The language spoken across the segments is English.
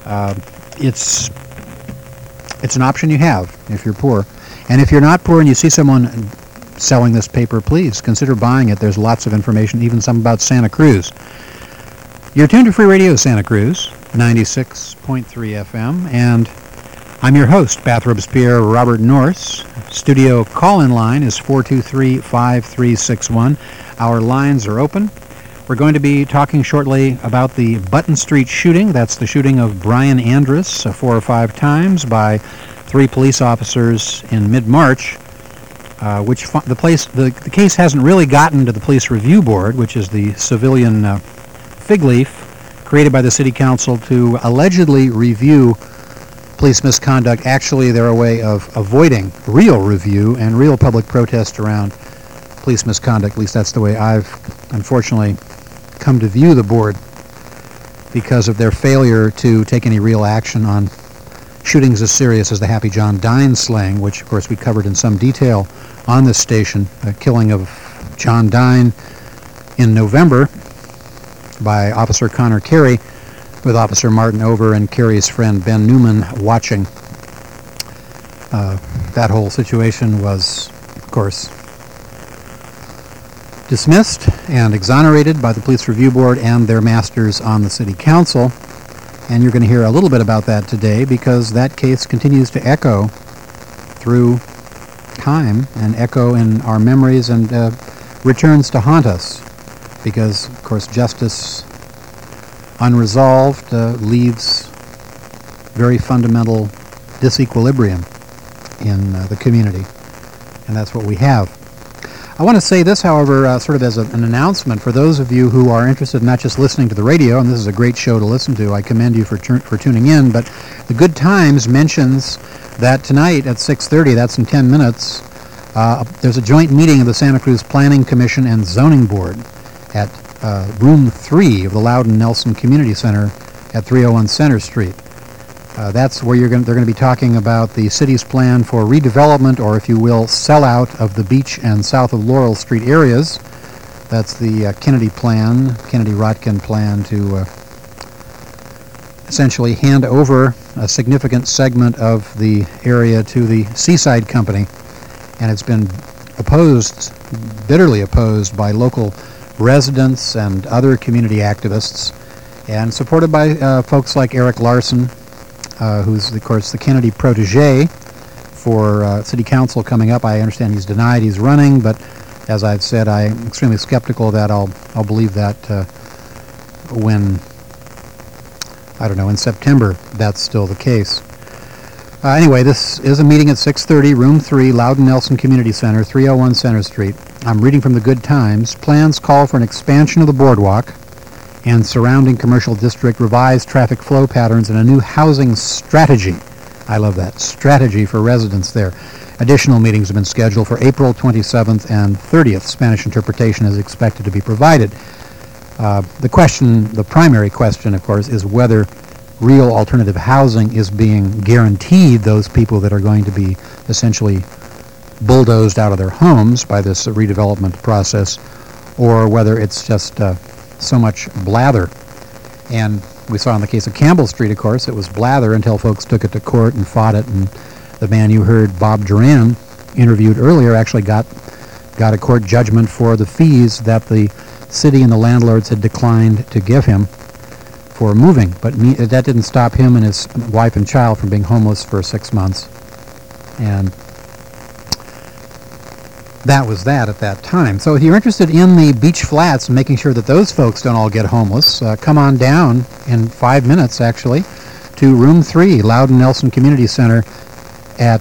It's an option you have if you're poor. And if you're not poor and you see someone selling this paper, please consider buying it. There's lots of information, even some about Santa Cruz. You're tuned to Free Radio Santa Cruz, 96.3 FM, and I'm your host, Bathrobes Pierre Robert Norse. Studio call-in line is 423-5361. Our lines are open. We're going to be talking shortly about the Button Street shooting. That's the shooting of Brian Andrus 4 or 5 times by 3 police officers in mid-March. The case hasn't really gotten to the Police Review Board, which is the civilian fig leaf created by the City Council to allegedly review police misconduct. Actually, they're a way of avoiding real review and real public protest around police misconduct. At least that's the way I've, unfortunately, come to view the board because of their failure to take any real action on shootings as serious as the Happy John Dine slaying, which, of course, we covered in some detail on this station, the killing of John Dine in November by Officer Connor Carey, with Officer Martin Over and Carey's friend Ben Newman watching. That whole situation was, of course, dismissed and exonerated by the Police Review Board and their masters on the City Council. And you're going to hear a little bit about that today because that case continues to echo through time and echo in our memories and returns to haunt us because, of course, justice unresolved leaves very fundamental disequilibrium in the community, and that's what we have. I want to say this, however, sort of as an announcement for those of you who are interested in not just listening to the radio, and this is a great show to listen to. I commend you for tuning in, but the Good Times mentions that tonight at 6:30, that's in 10 minutes, there's a joint meeting of the Santa Cruz Planning Commission and Zoning Board at Room 3 of the Loudon Nelson Community Center at 301 Center Street. That's where they're going to be talking about the city's plan for redevelopment, or if you will, sellout of the Beach and south of Laurel Street areas. That's the Kennedy-Rotkin plan to essentially hand over a significant segment of the area to the Seaside Company. And it's been bitterly opposed by local residents and other community activists, and supported by folks like Eric Larson, who's, of course, the Kennedy protege for City Council coming up. I understand he's denied he's running, but as I've said, I'm extremely skeptical that I'll believe that when, in September, that's still the case. Anyway, this is a meeting at 6:30, Room 3, Loudon Nelson Community Center, 301 Center Street. I'm reading from the Good Times. Plans call for an expansion of the boardwalk and surrounding commercial district, revised traffic flow patterns, and a new housing strategy. I love that. Strategy for residents there. Additional meetings have been scheduled for April 27th and 30th. Spanish interpretation is expected to be provided. The primary question, of course, is whether real alternative housing is being guaranteed those people that are going to be essentially bulldozed out of their homes by this redevelopment process, or whether it's just so much blather. And we saw in the case of Campbell Street, of course, it was blather until folks took it to court and fought it, and the man you heard, Bob Duran, interviewed earlier, actually got a court judgment for the fees that the city and the landlords had declined to give him for moving. But that didn't stop him and his wife and child from being homeless for 6 months. And that was that at that time. So if you're interested in the beach flats and making sure that those folks don't all get homeless, come on down in 5 minutes, actually, to Room 3, Loudon Nelson Community Center at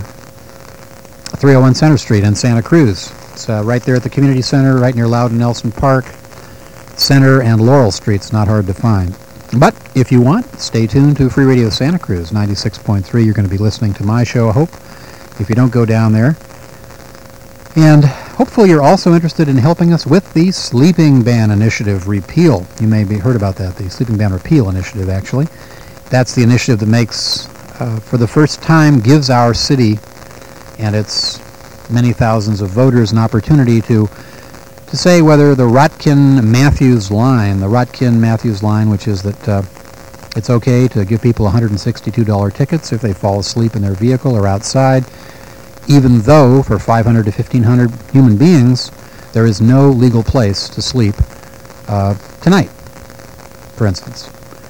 301 Center Street in Santa Cruz. It's right there at the community center, right near Loudon Nelson Park, Center and Laurel Streets. Not hard to find. But if you want, stay tuned to Free Radio Santa Cruz, 96.3. You're going to be listening to my show, I hope, if you don't go down there. And hopefully you're also interested in helping us with the Sleeping Ban Initiative repeal. You may have heard about that, the Sleeping Ban Repeal Initiative, actually. That's the initiative that makes, for the first time, gives our city and its many thousands of voters an opportunity to say whether the Rotkin-Matthews line, which is that It's okay to give people $162 tickets if they fall asleep in their vehicle or outside, even though for 500 to 1,500 human beings, there is no legal place to sleep tonight, for instance.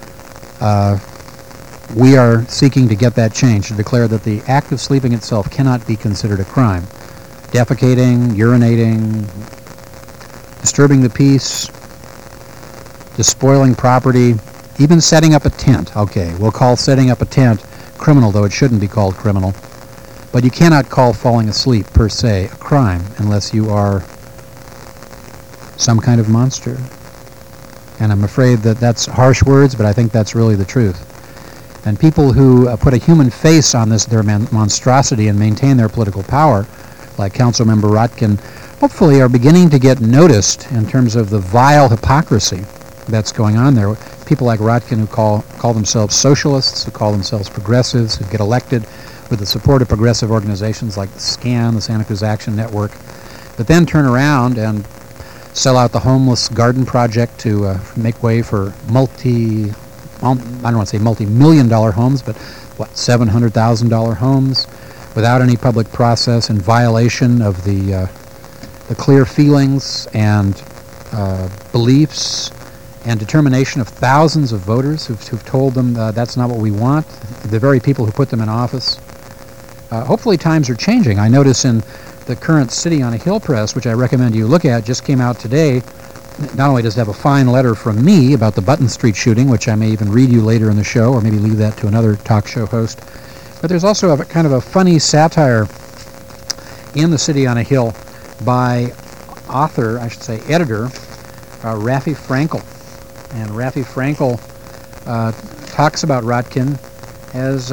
We are seeking to get that changed, to declare that the act of sleeping itself cannot be considered a crime. Defecating, urinating, disturbing the peace, despoiling property, even setting up a tent. Okay, we'll call setting up a tent criminal, though it shouldn't be called criminal. But you cannot call falling asleep, per se, a crime unless you are some kind of monster. And I'm afraid that that's harsh words, but I think that's really the truth. And people who put a human face on their monstrosity and maintain their political power, like Councilmember Rotkin, hopefully are beginning to get noticed in terms of the vile hypocrisy that's going on there. People like Rotkin who call themselves socialists, who call themselves progressives, who get elected with the support of progressive organizations like the SCAN, the Santa Cruz Action Network, but then turn around and sell out the Homeless Garden Project to make way for I don't want to say multi-million-dollar homes, but $700,000 homes without any public process, in violation of the clear feelings and beliefs and determination of thousands of voters who've told them that's not what we want, the very people who put them in office. Hopefully times are changing. I notice in the current City on a Hill press, which I recommend you look at, just came out today. Not only does it have a fine letter from me about the Button Street shooting, which I may even read you later in the show, or maybe leave that to another talk show host, but there's also a kind of a funny satire in the City on a Hill by author, I should say editor, Rafi Frankel. And Rafi Frankel talks about Rotkin as,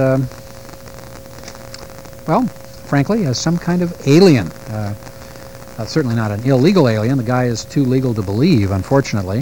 well, frankly, as some kind of alien. Certainly not an illegal alien. The guy is too legal to believe, unfortunately.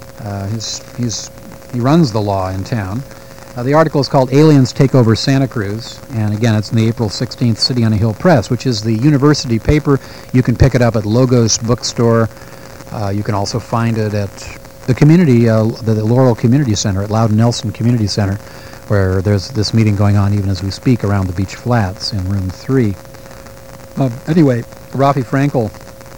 He runs the law in town. The article is called Aliens Take Over Santa Cruz, and again, it's in the April 16th City on a Hill Press, which is the university paper. You can pick it up at Logos Bookstore. You can also find it at the community, the Laurel Community Center, at Loudon Nelson Community Center, where there's this meeting going on even as we speak around the Beach Flats in room 3. Anyway, Rafi Frankel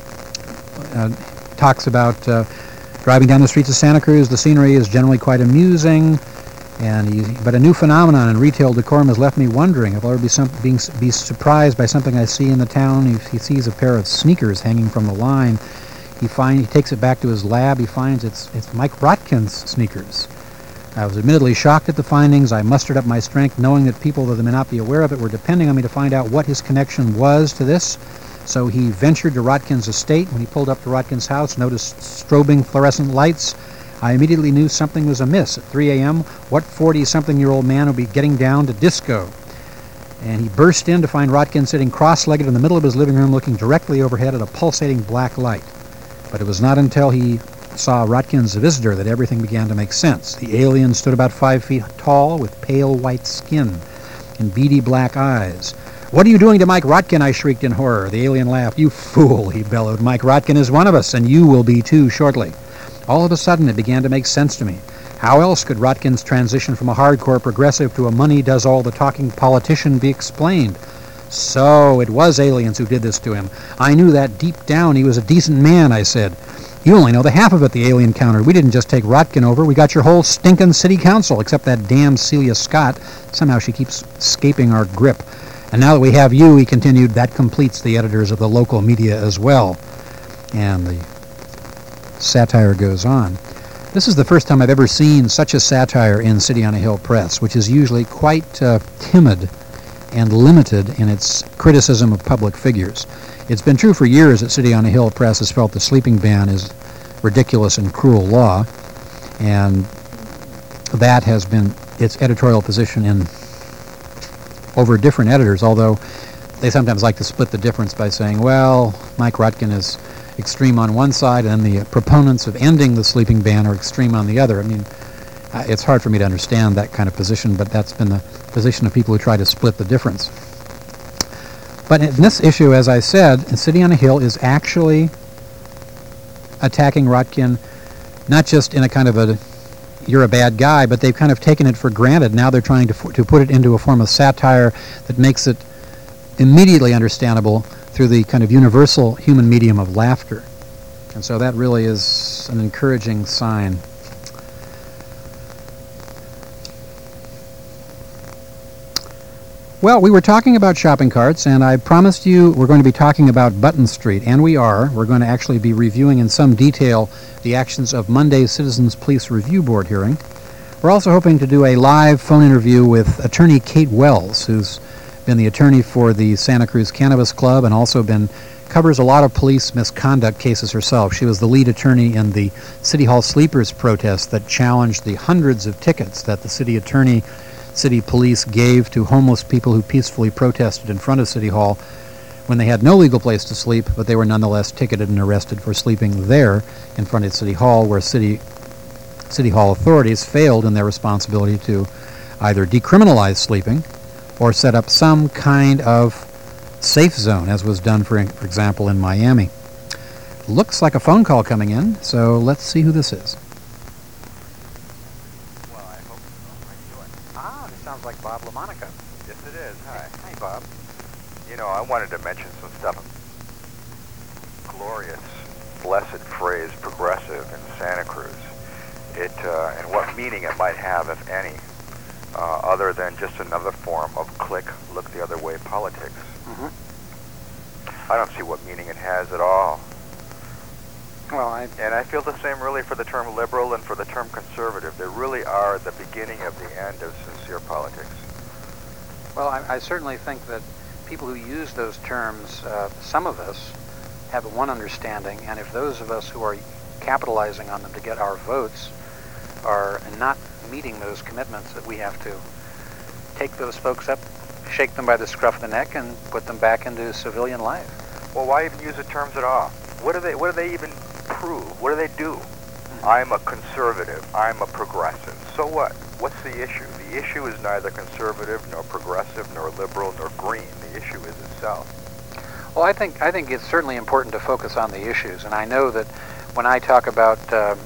talks about driving down the streets of Santa Cruz. The scenery is generally quite amusing, but a new phenomenon in retail decorum has left me wondering if I'll ever be surprised by something I see in the town. If he sees a pair of sneakers hanging from the line, he takes it back to his lab. He finds it's Mike Rotkin's sneakers. I was admittedly shocked at the findings. I mustered up my strength, knowing that people that may not be aware of it were depending on me to find out what his connection was to this. So he ventured to Rotkin's estate. When he pulled up to Rotkin's house, noticed strobing fluorescent lights. I immediately knew something was amiss. At 3 a.m., what 40-something-year-old man would be getting down to disco? And he burst in to find Rotkin sitting cross-legged in the middle of his living room, looking directly overhead at a pulsating black light. But it was not until he saw Rotkin's visitor that everything began to make sense. The alien stood about 5 feet tall, with pale white skin and beady black eyes. "What are you doing to Mike Rotkin?" I shrieked in horror. The alien laughed. "You fool," he bellowed. "Mike Rotkin is one of us, and you will be too shortly." All of a sudden, it began to make sense to me. How else could Rotkin's transition from a hardcore progressive to a money-does-all-the-talking politician be explained? So it was aliens who did this to him. I knew that deep down he was a decent man, I said. "You only know the half of it," the alien countered. "We didn't just take Rotkin over. We got your whole stinking city council, except that damn Celia Scott. Somehow she keeps escaping our grip. And now that we have you," he continued, "that completes the editors of the local media as well." And the satire goes on. This is the first time I've ever seen such a satire in City on a Hill Press, which is usually quite timid and limited in its criticism of public figures. It's been true for years that City on a Hill Press has felt the sleeping ban is ridiculous and cruel law, and that has been its editorial position in over different editors, although they sometimes like to split the difference by saying, well, Mike Rotkin is extreme on one side and the proponents of ending the sleeping ban are extreme on the other. I mean, it's hard for me to understand that kind of position, but that's been the position of people who try to split the difference. But in this issue, as I said, City on a Hill is actually attacking Rotkin not just in a kind of a you're a bad guy, but they've kind of taken it for granted. Now they're trying to put it into a form of satire that makes it immediately understandable through the kind of universal human medium of laughter. And so that really is an encouraging sign. Well, we were talking about shopping carts, and I promised you we're going to be talking about Button Street, and we are. We're going to actually be reviewing in some detail the actions of Monday's Citizens Police Review Board hearing. We're also hoping to do a live phone interview with attorney Kate Wells, who's been the attorney for the Santa Cruz Cannabis Club and also covers a lot of police misconduct cases herself. She was the lead attorney in the City Hall Sleepers protest that challenged the hundreds of tickets that the city police gave to homeless people who peacefully protested in front of City Hall when they had no legal place to sleep, but they were nonetheless ticketed and arrested for sleeping there in front of City Hall, where City Hall authorities failed in their responsibility to either decriminalize sleeping or set up some kind of safe zone, as was done, for example, in Miami. Looks like a phone call coming in, so let's see who this is. Well, I hope so. How are you doing? It sounds like Bob LaMonica. Yes, it is. Hi. Hi, Bob. You know, I wanted to mention some stuff. Glorious, blessed phrase, progressive in Santa Cruz. And what meaning it might have, if any, other than just another form of click, look the other way politics. Mm-hmm. I don't see what meaning it has at all. Well, And I feel the same really for the term liberal and for the term conservative. They really are the beginning of the end of sincere politics. Well, I certainly think that people who use those terms, some of us have one understanding, and if those of us who are capitalizing on them to get our votes are not meeting those commitments, that we have to take those folks up, shake them by the scruff of the neck, and put them back into civilian life. Well, why even use the terms at all? What do they even prove? What do they do? Mm-hmm. I'm a conservative. I'm a progressive. So what? What's the issue? The issue is neither conservative, nor progressive, nor liberal, nor green. The issue is itself. Well, I think it's certainly important to focus on the issues, and I know that when I talk about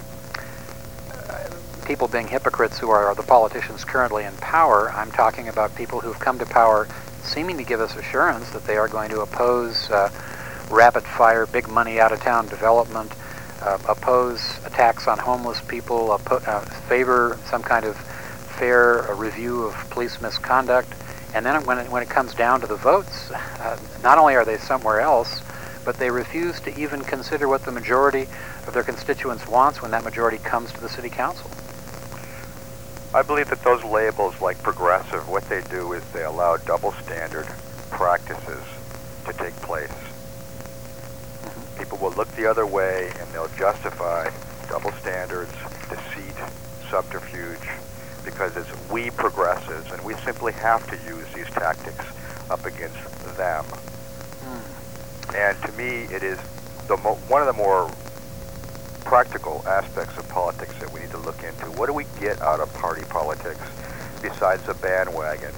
people being hypocrites who are the politicians currently in power, I'm talking about people who've come to power seeming to give us assurance that they are going to oppose rapid-fire, big money out-of-town development, oppose attacks on homeless people, favor some kind of fair review of police misconduct. And then when it comes down to the votes, not only are they somewhere else, but they refuse to even consider what the majority of their constituents wants when that majority comes to the city council. I believe that those labels, like progressive, what they do is they allow double standard practices to take place. Mm-hmm. People will look the other way and they'll justify double standards, deceit, subterfuge, because it's we progressives, and we simply have to use these tactics up against them. And to me, it is one of the more practical aspects of politics that we need to look into. What do we get out of party politics besides a bandwagon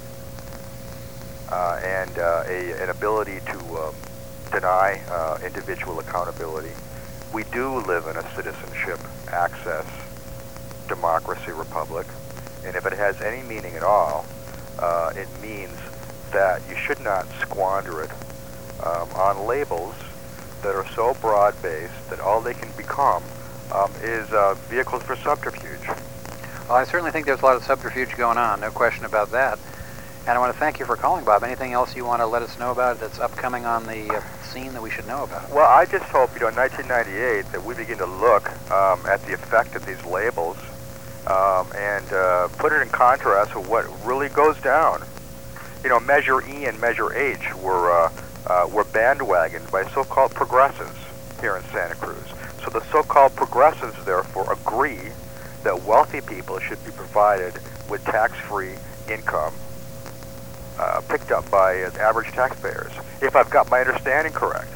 and an ability to deny individual accountability? We do live in a citizenship access democracy republic, and if it has any meaning at all, it means that you should not squander it on labels that are so broad-based that all they can become is vehicles for subterfuge. Well, I certainly think there's a lot of subterfuge going on, no question about that. And I want to thank you for calling, Bob. Anything else you want to let us know about that's upcoming on the scene that we should know about? Well, I just hope, in 1998, that we begin to look at the effect of these labels and put it in contrast with what really goes down. Measure E and Measure H were bandwagoned by so-called progressives here in Santa Cruz. So the so-called progressives, therefore, agree that wealthy people should be provided with tax-free income picked up by average taxpayers, if I've got my understanding correct.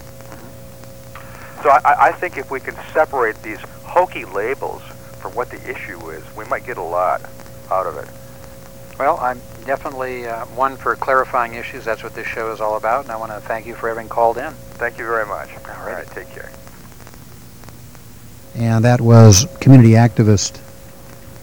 So I think if we can separate these hokey labels from what the issue is, we might get a lot out of it. Well, I'm definitely one for clarifying issues. That's what this show is all about, and I want to thank you for having called in. Thank you very much. All right, take care. And that was community activist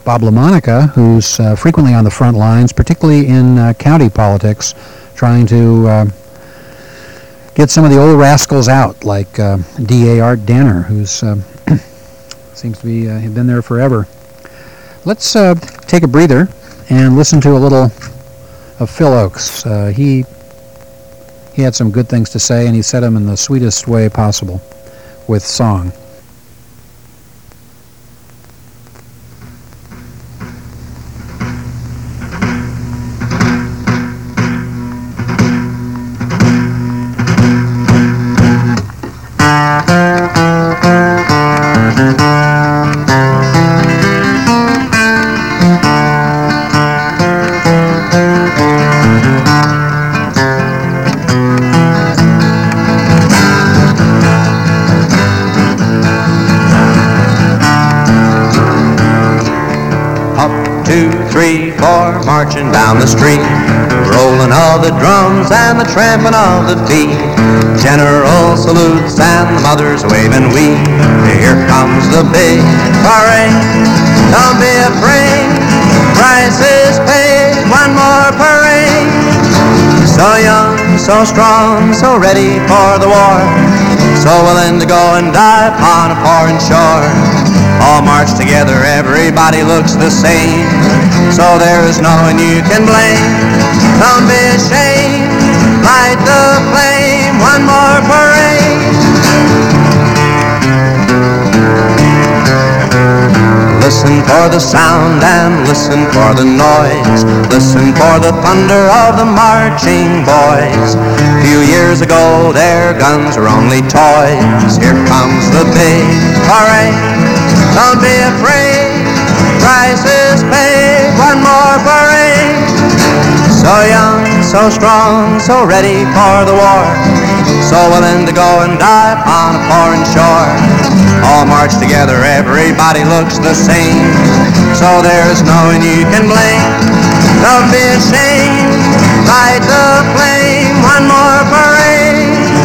Bob LaMonica, who's frequently on the front lines, particularly in county politics, trying to get some of the old rascals out, like D.A. Art Danner, who's seems to be have been there forever. Let's take a breather and listen to a little of Phil Ochs. He had some good things to say, and he said them in the sweetest way possible with song. Marching down the street, rolling all the drums and the tramping of the feet. General salutes and the mothers waving we. Here comes the big parade. Don't be afraid, price is paid. One more parade. So young, so strong, so ready for the war. So willing to go and die upon a foreign shore. All march together, everybody looks the same. So there is no one you can blame. Don't be ashamed, light the flame. One more parade. Listen for the sound and listen for the noise. Listen for the thunder of the marching boys. A few years ago their guns were only toys. Here comes the big parade. Don't be afraid, price is paid. One more parade. So young, so strong, so ready for the war. So willing to go and die upon a foreign shore. All march together, everybody looks the same. So there's no one you can blame. Don't be ashamed, light the flame. One more parade.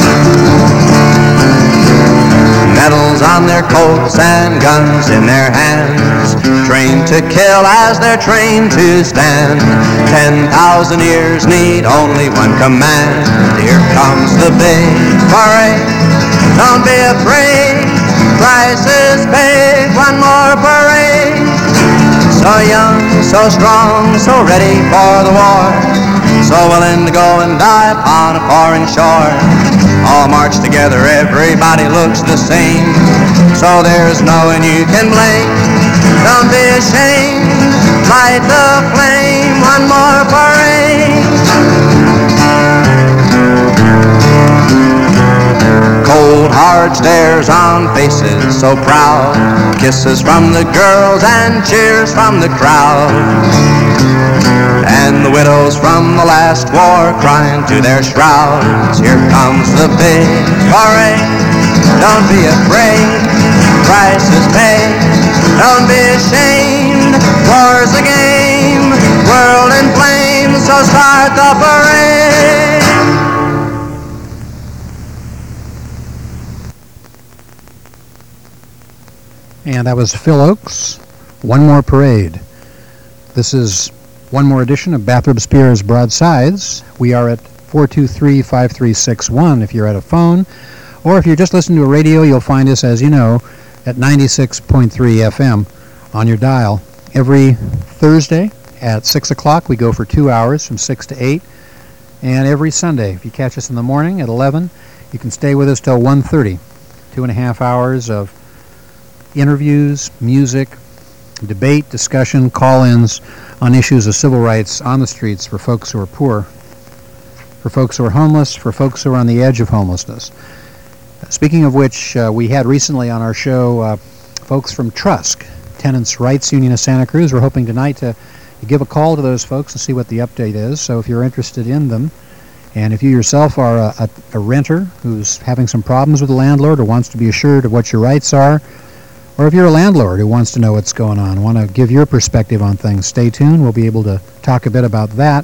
Medals on their coats and guns in their hands, trained to kill as they're trained to stand. 10,000 years need only one command. Here comes the big parade. Don't be afraid, price is paid. One more parade. So young, so strong, so ready for the war. So willing to go and die upon a foreign shore. All march together, everybody looks the same. So there's no one you can blame. Don't be ashamed, light the flame. One more parade. Cold hard stares on faces so proud. Kisses from the girls and cheers from the crowd. And the widows from the last war crying to their shrouds. Here comes the big parade. Don't be afraid, price is paid. Don't be ashamed, war's a game. World in flames, so start the parade. And that was Phil Ochs, One More Parade. This is one more edition of Bathrop Spears Broadsides. We are at 423-5361 if you're at a phone, or if you're just listening to a radio, you'll find us, as you know, at 96.3 FM on your dial. Every Thursday at 6 o'clock, we go for 2 hours from 6 to 8. And every Sunday, if you catch us in the morning at 11, you can stay with us till 1:30. 2.5 hours of interviews, music, debate, discussion, call-ins on issues of civil rights on the streets for folks who are poor, for folks who are homeless, for folks who are on the edge of homelessness. Speaking of which, we had recently on our show folks from TRUSC, Tenants' Rights Union of Santa Cruz. We're hoping tonight to give a call to those folks and see what the update is. So if you're interested in them, and if you yourself are a renter who's having some problems with the landlord or wants to be assured of what your rights are, or if you're a landlord who wants to know what's going on, want to give your perspective on things, stay tuned. We'll be able to talk a bit about that.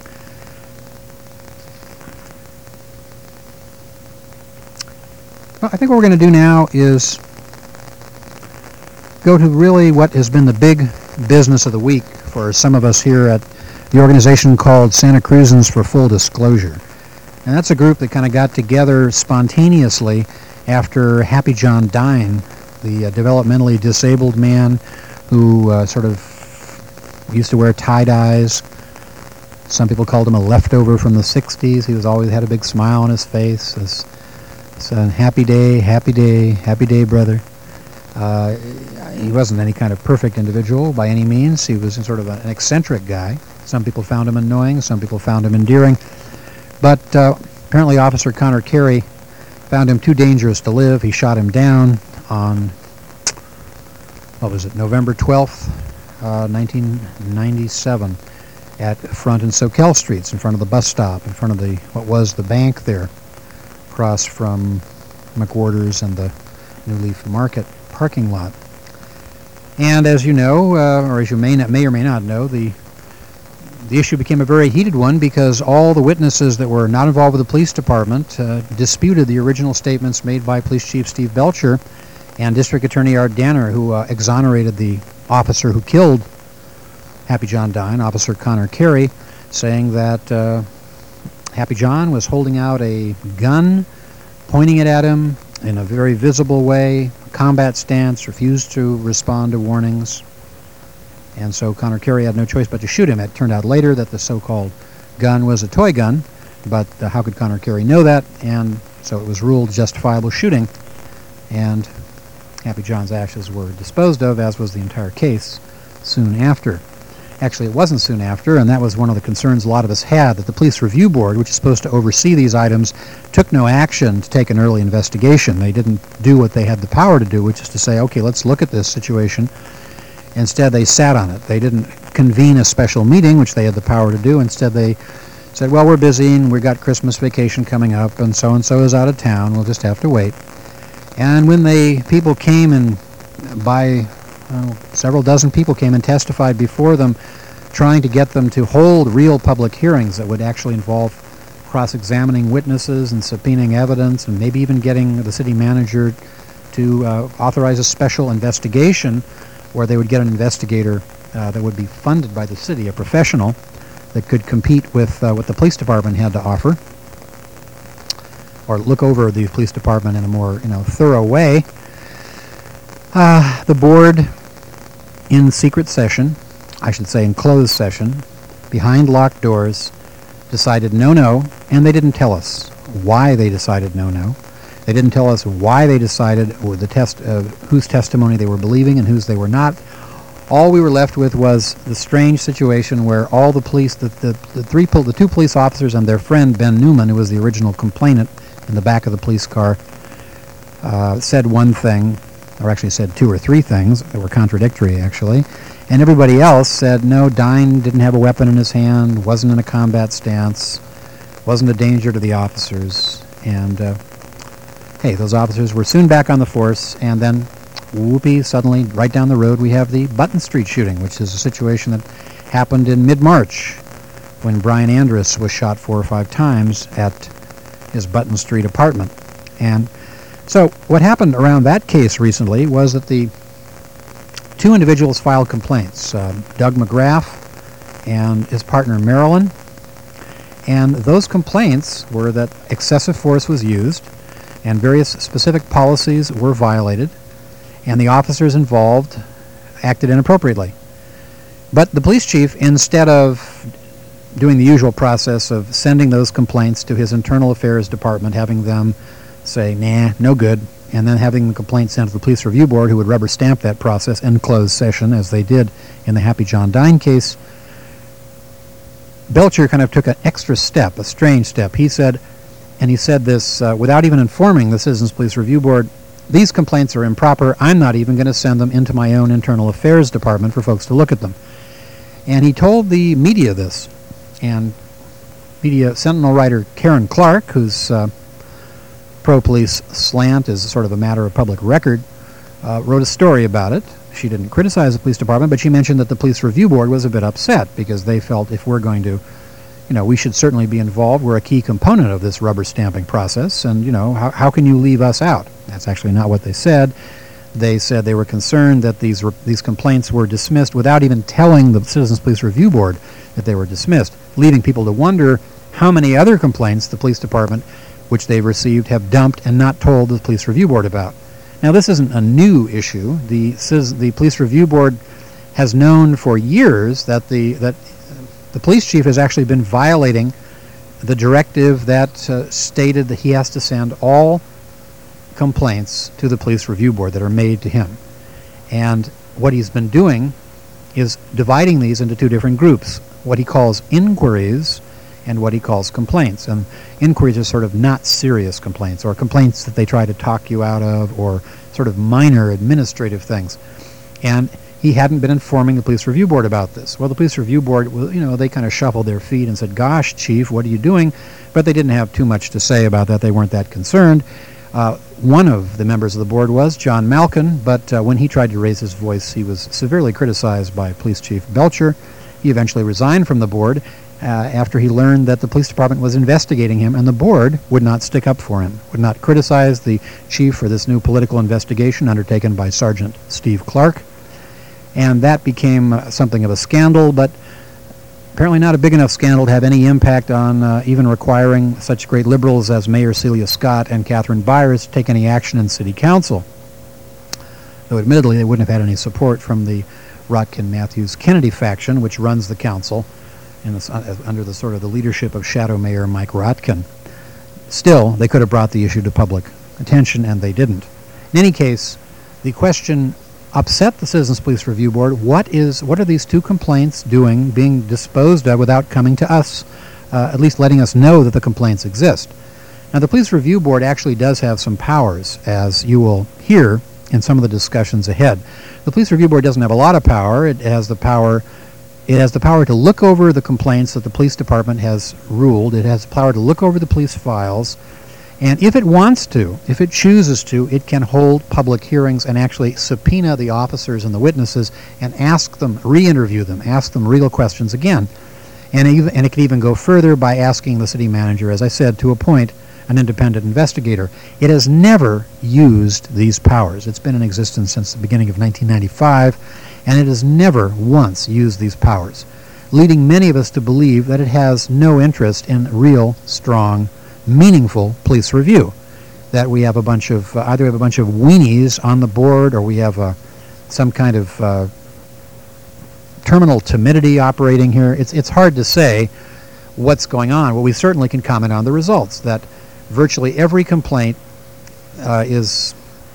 Well, I think what we're going to do now is go to really what has been the big business of the week for some of us here at the organization called Santa Cruzans for Full Disclosure. And that's a group that kind of got together spontaneously after Happy John Dine, the developmentally disabled man who sort of used to wear tie-dyes. Some people called him a leftover from the 60s. He was always had a big smile on his face. It's a happy day, brother. He wasn't any kind of perfect individual by any means. He was sort of an eccentric guy. Some people found him annoying. Some people found him endearing. But apparently Officer Connor Carey found him too dangerous to live. He shot him down on, November 12th, 1997 at Front and Soquel Streets, in front of the bus stop, in front of what was the bank there, across from McWhorter's and the New Leaf Market parking lot. And as you know, or as you may or may not know, the issue became a very heated one because all the witnesses that were not involved with the police department disputed the original statements made by Police Chief Steve Belcher and District Attorney Art Danner, who exonerated the officer who killed Happy John Dine, Officer Connor Carey, saying that Happy John was holding out a gun, pointing it at him in a very visible way, combat stance, refused to respond to warnings. And so Connor Carey had no choice but to shoot him. It turned out later that the so-called gun was a toy gun, but how could Connor Carey know that? And so it was ruled justifiable shooting, and Happy John's ashes were disposed of, as was the entire case, soon after. Actually, it wasn't soon after, and that was one of the concerns a lot of us had, that the Police Review Board, which is supposed to oversee these items, took no action to take an early investigation. They didn't do what they had the power to do, which is to say, okay, let's look at this situation. Instead, they sat on it. They didn't convene a special meeting, which they had the power to do. Instead, they said, well, we're busy, and we've got Christmas vacation coming up, and so is out of town. We'll just have to wait. And when people came and several dozen people came and testified before them, trying to get them to hold real public hearings that would actually involve cross-examining witnesses and subpoenaing evidence and maybe even getting the city manager to authorize a special investigation where they would get an investigator that would be funded by the city, a professional that could compete with what the police department had to offer, or look over the police department in a more thorough way. The board, in secret session, I should say in closed session, behind locked doors, decided no, and they didn't tell us why they decided no. They didn't tell us why they decided, or whose testimony they were believing and whose they were not. All we were left with was the strange situation where all the police, the two police officers and their friend Ben Newman, who was the original complainant in the back of the police car, said one thing, or actually said two or three things that were contradictory, actually. And everybody else said, no, Dine didn't have a weapon in his hand, wasn't in a combat stance, wasn't a danger to the officers. And, hey, those officers were soon back on the force, and then, whoopee, suddenly, right down the road, we have the Button Street shooting, which is a situation that happened in mid-March when Brian Andrus was shot 4 or 5 times at his Button Street apartment. And so what happened around that case recently was that the two individuals filed complaints, Doug McGrath and his partner Marilyn, and those complaints were that excessive force was used and various specific policies were violated, and the officers involved acted inappropriately. But the police chief, instead of doing the usual process of sending those complaints to his internal affairs department, having them say, nah, no good, and then having the complaint sent to the Police Review Board, who would rubber stamp that process in closed session, as they did in the Happy John Dine case, Belcher kind of took an extra step, a strange step. He said this without even informing the Citizens Police Review Board, these complaints are improper. I'm not even going to send them into my own internal affairs department for folks to look at them. And he told the media this. And media Sentinel writer Karen Clark, whose pro-police slant is sort of a matter of public record, wrote a story about it. She didn't criticize the police department, but she mentioned that the Police Review Board was a bit upset because they felt if we're going to, we should certainly be involved. We're a key component of this rubber stamping process, and, how can you leave us out? That's actually not what they said. They said they were concerned that these complaints were dismissed without even telling the Citizens Police Review Board that they were dismissed, leading people to wonder how many other complaints the police department, which they've received, have dumped and not told the Police Review Board about. Now, this isn't a new issue. The Police Review Board has known for years that the police chief has actually been violating the directive that stated that he has to send all complaints to the Police Review Board that are made to him. And what he's been doing is dividing these into two different groups, what he calls inquiries and what he calls complaints. And inquiries are sort of not serious complaints, or complaints that they try to talk you out of, or sort of minor administrative things. And he hadn't been informing the Police Review Board about this. Well, the Police Review Board, they kind of shuffled their feet and said, "Gosh, Chief, what are you doing?" But they didn't have too much to say about that. They weren't that concerned. One of the members of the board was John Malkin, but when he tried to raise his voice, he was severely criticized by Police Chief Belcher. He eventually resigned from the board after he learned that the police department was investigating him, and the board would not stick up for him, would not criticize the chief for this new political investigation undertaken by Sergeant Steve Clark. And that became something of a scandal, but apparently not a big enough scandal to have any impact on even requiring such great liberals as Mayor Celia Scott and Catherine Byers to take any action in City Council. Though admittedly they wouldn't have had any support from the Rotkin-Matthews-Kennedy faction, which runs the council under the sort of the leadership of Shadow Mayor Mike Rotkin. Still, they could have brought the issue to public attention, and they didn't. In any case, the question upset the Citizens Police Review Board. What are these two complaints doing, being disposed of without coming to us, at least letting us know that the complaints exist? Now, the Police Review Board actually does have some powers, as you will hear in some of the discussions ahead. The Police Review Board doesn't have a lot of power. It has the power to look over the complaints that the police department has ruled. It has the power to look over the police files. And if it wants to, if it chooses to, it can hold public hearings and actually subpoena the officers and the witnesses and ask them, re-interview them, ask them real questions again. And it can even go further by asking the city manager, as I said, to appoint an independent investigator. It has never used these powers. It's been in existence since the beginning of 1995, and it has never once used these powers, leading many of us to believe that it has no interest in real, strong, meaningful police review. That we have a bunch of either we have a bunch of weenies on the board, or we have some kind of terminal timidity operating here. It's hard to say what's going on. Well, we certainly can comment on the results. That virtually every complaint is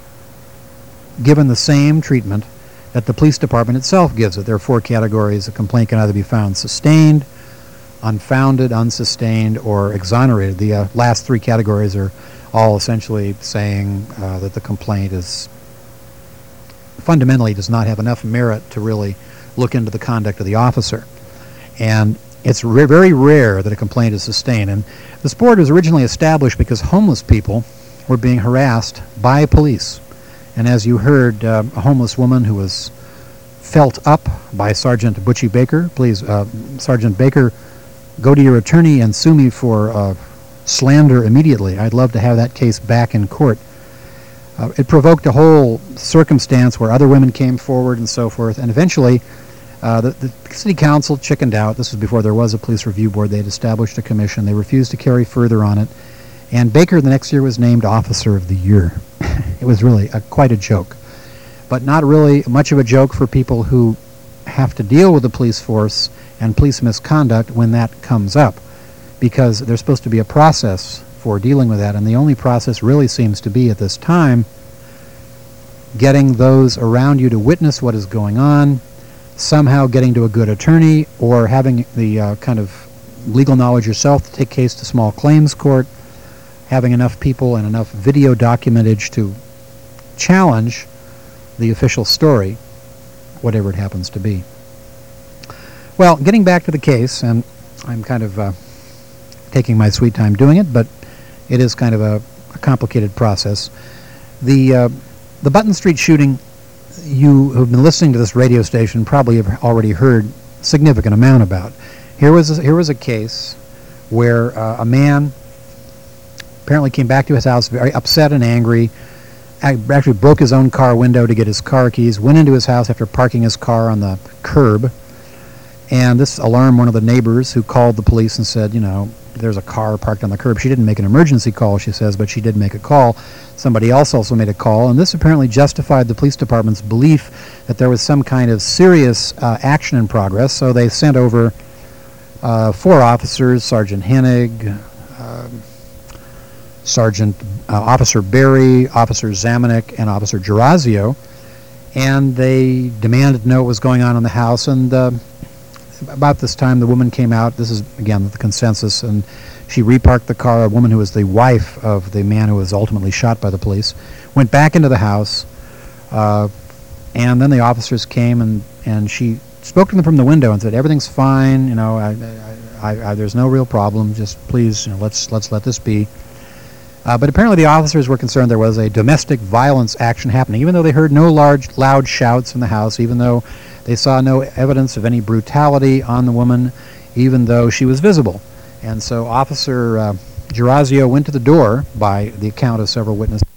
given the same treatment that the police department itself gives it. There are 4 categories. A complaint can either be found sustained, unfounded, unsustained, or exonerated. The last 3 categories are all essentially saying that the complaint is fundamentally does not have enough merit to really look into the conduct of the officer. And it's very rare that a complaint is sustained. And this board was originally established because homeless people were being harassed by police. And as you heard, a homeless woman who was felt up by Sergeant Butchie Baker, please, Sergeant Baker, go to your attorney and sue me for slander immediately. I'd love to have that case back in court. It provoked a whole circumstance where other women came forward and so forth, and eventually the city council chickened out. This was before there was a police review board. They had established a commission. They refused to carry further on it, and Baker the next year was named Officer of the Year. It was really quite a joke, but not really much of a joke for people who have to deal with the police force and police misconduct when that comes up, because there's supposed to be a process for dealing with that, and the only process really seems to be at this time getting those around you to witness what is going on, somehow getting to a good attorney, or having the kind of legal knowledge yourself to take case to small claims court, having enough people and enough video documentage to challenge the official story, whatever it happens to be. Well, getting back to the case, and I'm kind of taking my sweet time doing it, but it is kind of a complicated process. The Button Street shooting, you who've been listening to this radio station probably have already heard a significant amount about. Here was a case where a man apparently came back to his house very upset and angry, actually broke his own car window to get his car keys, went into his house after parking his car on the curb, and this alarmed one of the neighbors, who called the police and said, there's a car parked on the curb. She didn't make an emergency call, she says, but she did make a call. Somebody else also made a call, and this apparently justified the police department's belief that there was some kind of serious action in progress, so they sent over 4 officers, Sergeant Hennig, Officer Berry, Officer Zamanek, and Officer Gerazio, and they demanded to know what was going on in the house. And about this time, the woman came out. This is, again, the consensus, and she reparked the car. A woman who was the wife of the man who was ultimately shot by the police went back into the house, and then the officers came, and she spoke to them from the window and said, everything's fine, there's no real problem, just please, let's let this be. But apparently the officers were concerned there was a domestic violence action happening, even though they heard no loud shouts from the house, even though they saw no evidence of any brutality on the woman, even though she was visible. And so Officer Gerazio went to the door, by the account of several witnesses,